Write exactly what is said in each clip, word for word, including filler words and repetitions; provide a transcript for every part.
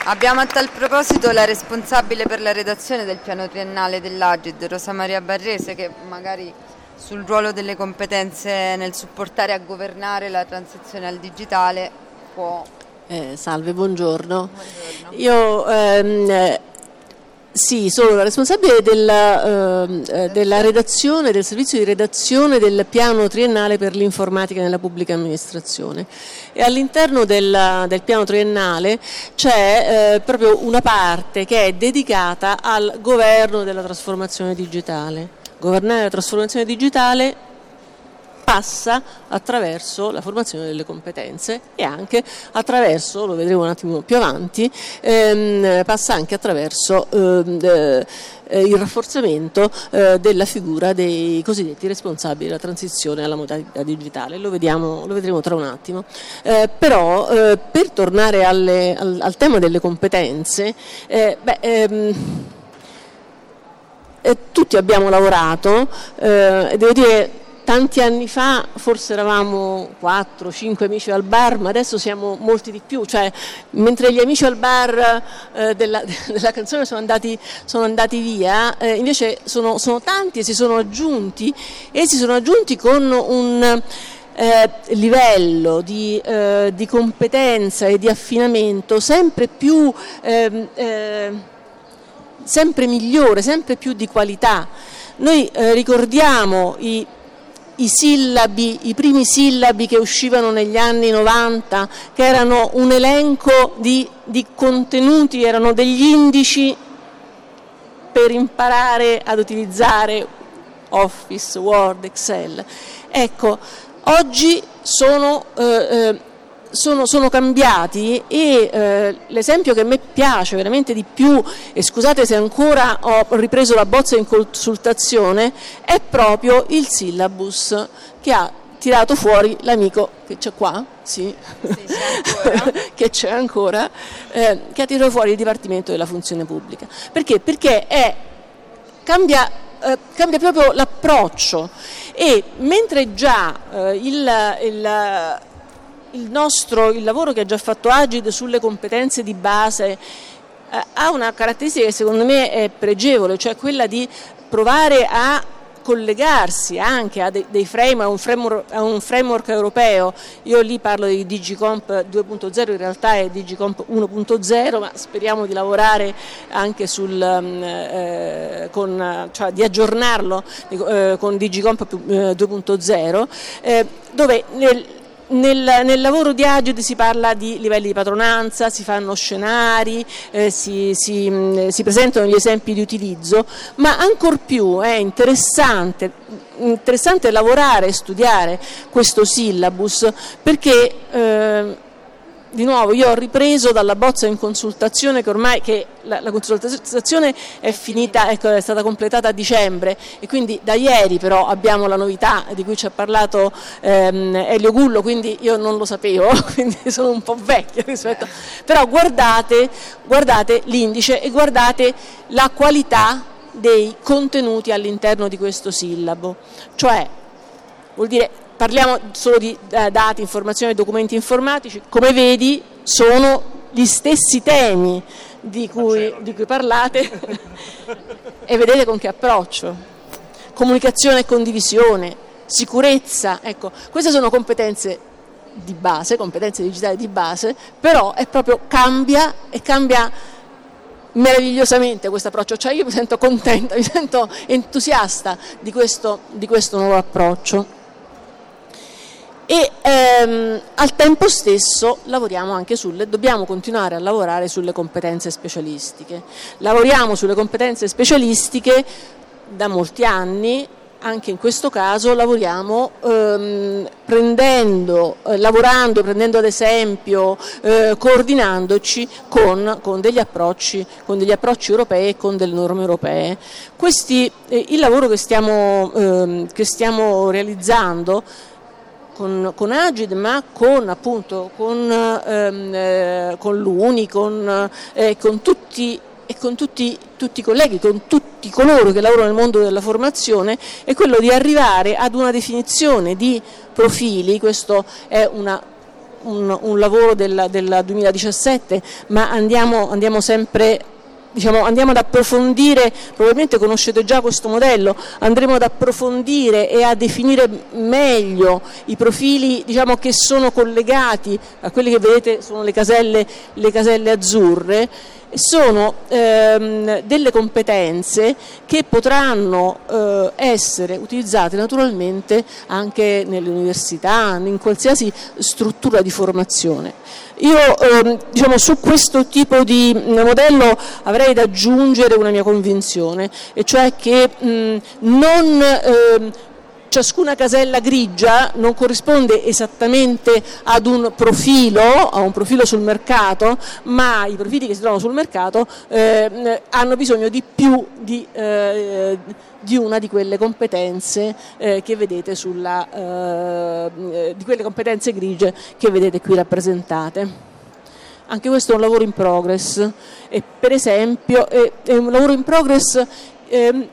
Abbiamo a tal proposito la responsabile per la redazione del piano triennale dell'Agid, Rosa Maria Barrese, che magari sul ruolo delle competenze nel supportare a governare la transizione al digitale può... Eh, salve, buongiorno. Buongiorno. Io ehm, sì, sono la responsabile della, eh, della redazione, del servizio di redazione del piano triennale per l'informatica nella pubblica amministrazione, e all'interno del, del piano triennale c'è eh, proprio una parte che è dedicata al governo della trasformazione digitale. Governare la trasformazione digitale passa attraverso la formazione delle competenze e anche attraverso, lo vedremo un attimo più avanti, ehm, passa anche attraverso ehm, eh, il rafforzamento eh, della figura dei cosiddetti responsabili della transizione alla modalità digitale. Lo vediamo, lo vedremo tra un attimo. Eh, però eh, per tornare alle, al, al tema delle competenze, eh, beh, ehm, eh, tutti abbiamo lavorato, eh, devo dire tanti anni fa forse eravamo quattro cinque amici al bar, ma adesso siamo molti di più, cioè mentre gli amici al bar eh, della, della canzone sono andati, sono andati via, eh, invece sono, sono tanti e si sono aggiunti e si sono aggiunti con un eh, livello di, eh, di competenza e di affinamento sempre più eh, eh, sempre migliore, sempre più di qualità. Noi eh, ricordiamo i I sillabi, i primi sillabi che uscivano negli anni novanta, che erano un elenco di, di contenuti, erano degli indici per imparare ad utilizzare Office, Word, Excel. Ecco, oggi sono, eh, sono, sono cambiati e eh, l'esempio che a me piace veramente di più, e scusate se ancora ho ripreso la bozza in consultazione, è proprio il syllabus che ha tirato fuori l'amico che c'è qua, sì, sì c'è ancora. che c'è ancora, eh, che ha tirato fuori il Dipartimento della Funzione Pubblica. Perché? Perché è, cambia, eh, cambia proprio l'approccio, e mentre già eh, il, il Il nostro il lavoro che ha già fatto Agid sulle competenze di base eh, ha una caratteristica che secondo me è pregevole, cioè quella di provare a collegarsi anche a dei, dei frame, a un framework, a un framework europeo. Io lì parlo di Digicomp due punto zero, in realtà è Digicomp uno punto zero, ma speriamo di lavorare anche sul eh, con, cioè di aggiornarlo eh, con Digicomp eh, due punto zero, eh, dove nel Nel, nel lavoro di Agid si parla di livelli di padronanza, si fanno scenari, eh, si, si, mh, si presentano gli esempi di utilizzo, ma ancor più è interessante, interessante lavorare e studiare questo syllabus, perché eh, di nuovo io ho ripreso dalla bozza in consultazione, che ormai che la, la consultazione è finita, ecco, è stata completata a dicembre, e quindi da ieri però abbiamo la novità di cui ci ha parlato ehm, Elio Gullo, quindi io non lo sapevo, quindi sono un po' vecchia rispetto, però guardate, guardate l'indice e guardate la qualità dei contenuti all'interno di questo sillabo, cioè vuol dire, parliamo solo di eh, dati, informazioni e documenti informatici, come vedi sono gli stessi temi di cui, di cui parlate e vedete con che approccio. Comunicazione e condivisione, sicurezza, ecco, queste sono competenze di base, competenze digitali di base, però è proprio cambia e cambia meravigliosamente questo approccio, cioè io mi sento contenta, mi sento entusiasta di questo, di questo nuovo approccio. E ehm, al tempo stesso lavoriamo anche sulle, dobbiamo continuare a lavorare sulle competenze specialistiche. Lavoriamo sulle competenze specialistiche da molti anni, anche in questo caso lavoriamo ehm, prendendo, eh, lavorando, prendendo ad esempio, eh, coordinandoci con, con degli approcci, con degli approcci europei e con delle norme europee. Questi, eh, il lavoro che stiamo, ehm, che stiamo realizzando Con, con Agid, ma con appunto con, ehm, eh, con l'Uni, con, eh, con tutti e con tutti, tutti i colleghi, con tutti coloro che lavorano nel mondo della formazione, è quello di arrivare ad una definizione di profili. Questo è una un, un lavoro del, del duemiladiciassette, ma andiamo, andiamo sempre Diciamo, andiamo ad approfondire, probabilmente conoscete già questo modello, andremo ad approfondire e a definire meglio i profili, diciamo, che sono collegati a quelli che vedete sono le caselle, le caselle azzurre. Sono ehm, delle competenze che potranno eh, essere utilizzate naturalmente anche nelle università, in qualsiasi struttura di formazione. Io ehm, diciamo, su questo tipo di modello avrei da aggiungere una mia convinzione, e cioè che mh, non ehm, ciascuna casella grigia non corrisponde esattamente ad un profilo, a un profilo sul mercato, ma i profili che si trovano sul mercato eh, hanno bisogno di più di, eh, di una di quelle competenze eh, che vedete sulla, eh, di quelle competenze grigie che vedete qui rappresentate. Anche questo è un lavoro in progress, e per esempio è, è un lavoro in progress eh,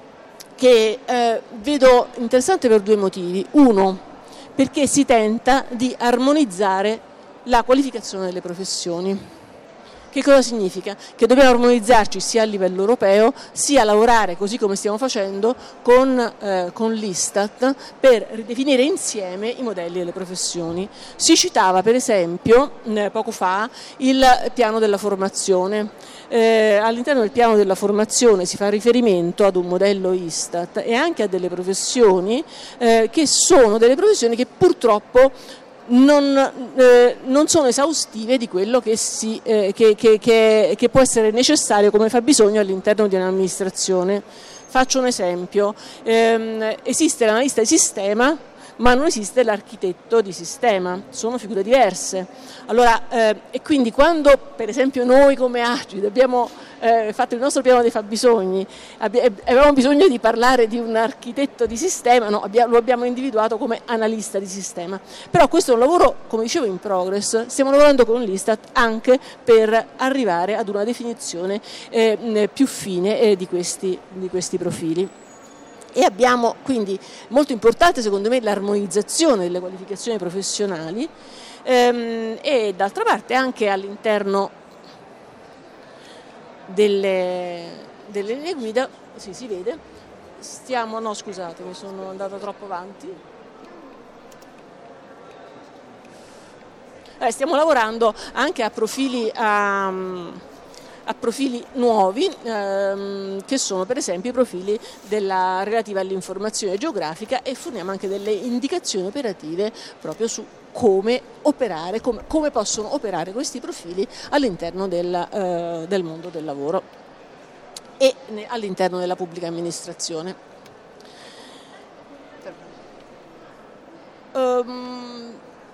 che eh, vedo interessante per due motivi. Uno, perché si tenta di armonizzare la qualificazione delle professioni. Che cosa significa? Che dobbiamo armonizzarci sia a livello europeo, sia lavorare, così come stiamo facendo, con, eh, con l'Istat per ridefinire insieme i modelli delle professioni. Si citava per esempio eh, poco fa il piano della formazione. Eh, all'interno del piano della formazione si fa riferimento ad un modello Istat e anche a delle professioni eh, che sono delle professioni che purtroppo Non, eh, non sono esaustive di quello che, si, eh, che, che, che, che può essere necessario come fabbisogno all'interno di un'amministrazione. Faccio un esempio, ehm, esiste l'analista di sistema, ma non esiste l'architetto di sistema, sono figure diverse. Allora, eh, e quindi quando per esempio noi come Agid abbiamo eh, fatto il nostro piano dei fabbisogni, abbi- avevamo bisogno di parlare di un architetto di sistema, no, abbiamo, lo abbiamo individuato come analista di sistema. Però questo è un lavoro, come dicevo, in progress, stiamo lavorando con l'Istat anche per arrivare ad una definizione eh, più fine eh, di questi, di questi profili. E abbiamo quindi molto importante secondo me l'armonizzazione delle qualificazioni professionali ehm, e d'altra parte anche all'interno delle, delle linee guida, sì, si vede, stiamo, no scusate mi sono andata troppo avanti, eh, stiamo lavorando anche a profili a, a profili nuovi ehm, che sono per esempio i profili della, relativa all'informazione geografica, e forniamo anche delle indicazioni operative proprio su come operare, come, come possono operare questi profili all'interno del, eh, del mondo del lavoro e ne, all'interno della pubblica amministrazione. Um,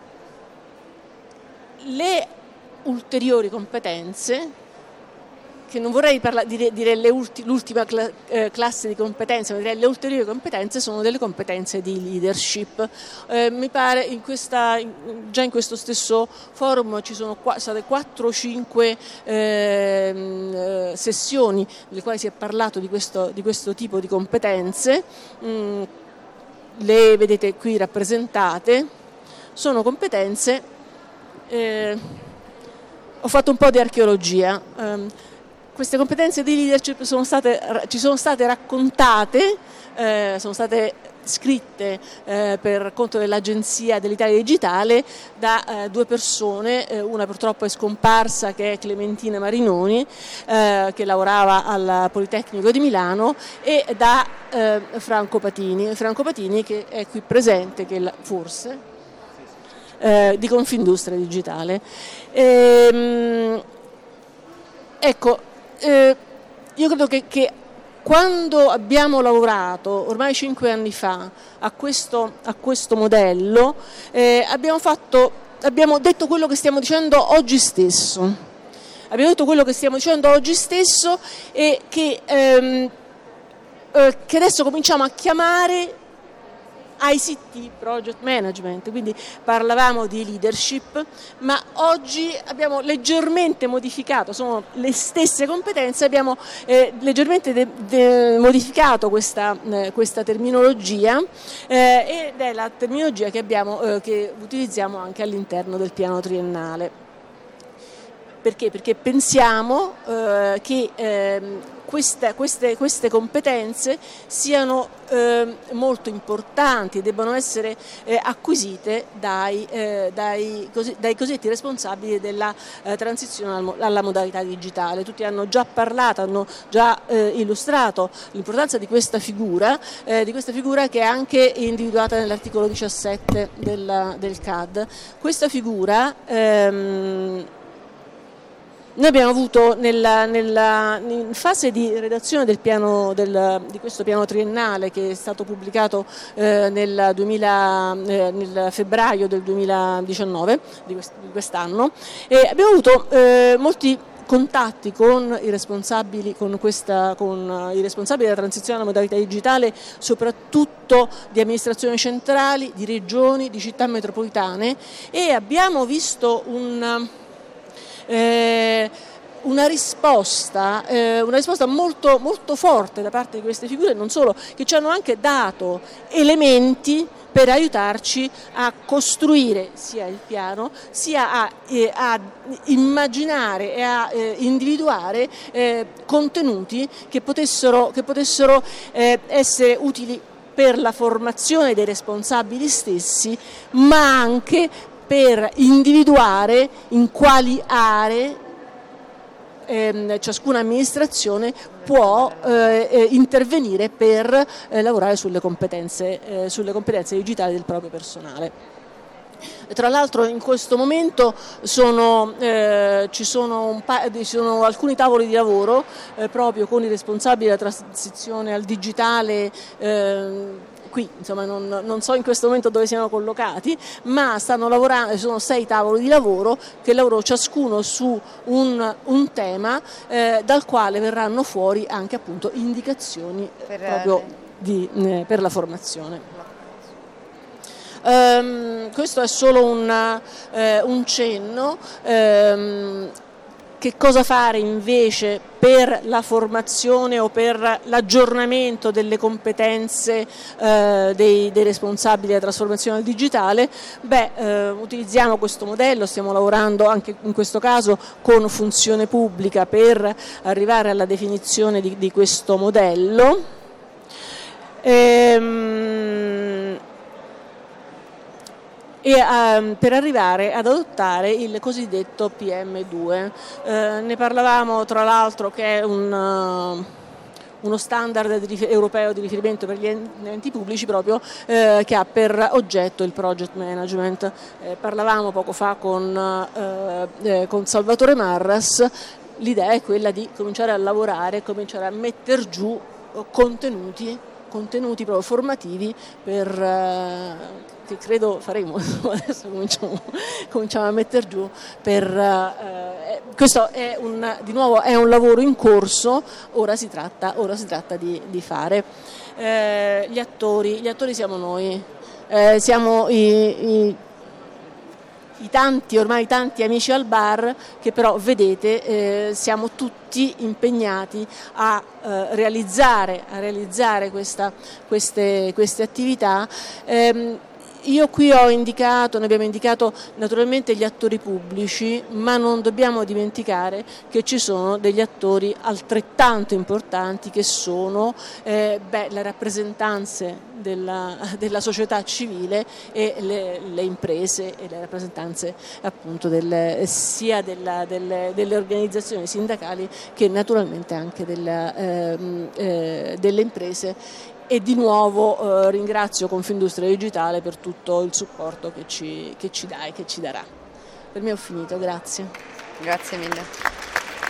le ulteriori competenze, che non vorrei parlare, dire, dire le ulti, l'ultima cla, eh, classe di competenze, ma direi le ulteriori competenze sono delle competenze di leadership. Eh, mi pare in questa, in, già in questo stesso forum ci sono qua, state quattro o cinque eh, sessioni nelle quali si è parlato di questo, di questo tipo di competenze. Mm, le vedete qui rappresentate, sono competenze, eh, ho fatto un po' di archeologia. Um, Queste competenze di leadership sono state, ci sono state raccontate, eh, sono state scritte eh, per conto dell'Agenzia dell'Italia Digitale da eh, due persone, eh, una purtroppo è scomparsa, che è Clementina Marinoni, eh, che lavorava al Politecnico di Milano, e da eh, Franco Patini, Franco Patini che è qui presente, che la, forse, eh, di Confindustria Digitale. Ehm, ecco, Eh, io credo che, che quando abbiamo lavorato ormai cinque anni fa a questo, a questo modello eh, abbiamo, fatto, abbiamo detto quello che stiamo dicendo oggi stesso abbiamo detto quello che stiamo dicendo oggi stesso e che, ehm, eh, che adesso cominciamo a chiamare I C T Project Management, quindi parlavamo di leadership, ma oggi abbiamo leggermente modificato, sono le stesse competenze, abbiamo eh, leggermente de- de- modificato questa, eh, questa terminologia eh, ed è la terminologia che, abbiamo, eh, che utilizziamo anche all'interno del piano triennale. Perché? Perché pensiamo eh, che eh, questa, queste, queste competenze siano eh, molto importanti e debbano essere eh, acquisite dai, eh, dai, così, dai cosiddetti responsabili della eh, transizione alla modalità digitale. Tutti hanno già parlato, hanno già eh, illustrato l'importanza di questa figura, eh, di questa figura che è anche individuata nell'articolo diciassette del, del C A D. Questa figura ehm, Noi abbiamo avuto nella, nella, in fase di redazione del piano, del, di questo piano triennale che è stato pubblicato eh, nel, duemila, eh, nel febbraio del duemiladiciannove, di, quest, di quest'anno, e abbiamo avuto eh, molti contatti con i responsabili, con questa, con i responsabili della transizione alla modalità digitale, soprattutto di amministrazioni centrali, di regioni, di città metropolitane, e abbiamo visto un Eh, una risposta, eh, una risposta molto, molto forte da parte di queste figure, non solo, che ci hanno anche dato elementi per aiutarci a costruire sia il piano, sia a, eh, a immaginare e a eh, individuare eh, contenuti che potessero, che potessero eh, essere utili per la formazione dei responsabili stessi, ma anche per individuare in quali aree ehm, ciascuna amministrazione può eh, intervenire per eh, lavorare sulle competenze, eh, sulle competenze digitali del proprio personale. Tra l'altro in questo momento sono, eh, ci, sono un pa- ci sono alcuni tavoli di lavoro eh, proprio con i responsabili della transizione al digitale, eh, qui insomma non, non so in questo momento dove siano collocati, ma stanno lavorando, ci sono sei tavoli di lavoro che lavorano ciascuno su un, un tema eh, dal quale verranno fuori anche appunto indicazioni per, proprio di, eh, per la formazione. Um, questo è solo un, eh, un cenno. Um, che cosa fare invece per la formazione o per l'aggiornamento delle competenze eh, dei, dei responsabili della trasformazione al digitale? Beh, eh, utilizziamo questo modello, stiamo lavorando anche in questo caso con Funzione Pubblica per arrivare alla definizione di, di questo modello. Ehm, e um, per arrivare ad adottare il cosiddetto P M due. Eh, ne parlavamo tra l'altro che è un, uh, uno standard di rifer- europeo di riferimento per gli enti pubblici proprio eh, che ha per oggetto il project management. Eh, parlavamo poco fa con, eh, eh, con Salvatore Marras, l'idea è quella di cominciare a lavorare, cominciare a metter giù contenuti contenuti proprio formativi per, eh, che credo faremo, adesso cominciamo, cominciamo a mettere giù, per, eh, questo è un, di nuovo è un lavoro in corso, ora si tratta, ora si tratta di, di fare. Eh, gli attori, gli attori siamo noi, eh, siamo i, i i tanti, ormai tanti amici al bar che però vedete eh, siamo tutti impegnati a eh, realizzare, a realizzare questa, queste, queste attività. Eh, Io qui ho indicato, noi abbiamo indicato naturalmente gli attori pubblici, ma non dobbiamo dimenticare che ci sono degli attori altrettanto importanti che sono eh, beh, le rappresentanze della, della società civile e le, le imprese e le rappresentanze appunto del, sia della, delle, delle organizzazioni sindacali che naturalmente anche della, eh, eh, delle imprese. E di nuovo eh, ringrazio Confindustria Digitale per tutto il supporto che ci, che ci dà e che ci darà. Per me ho finito, grazie. Grazie mille.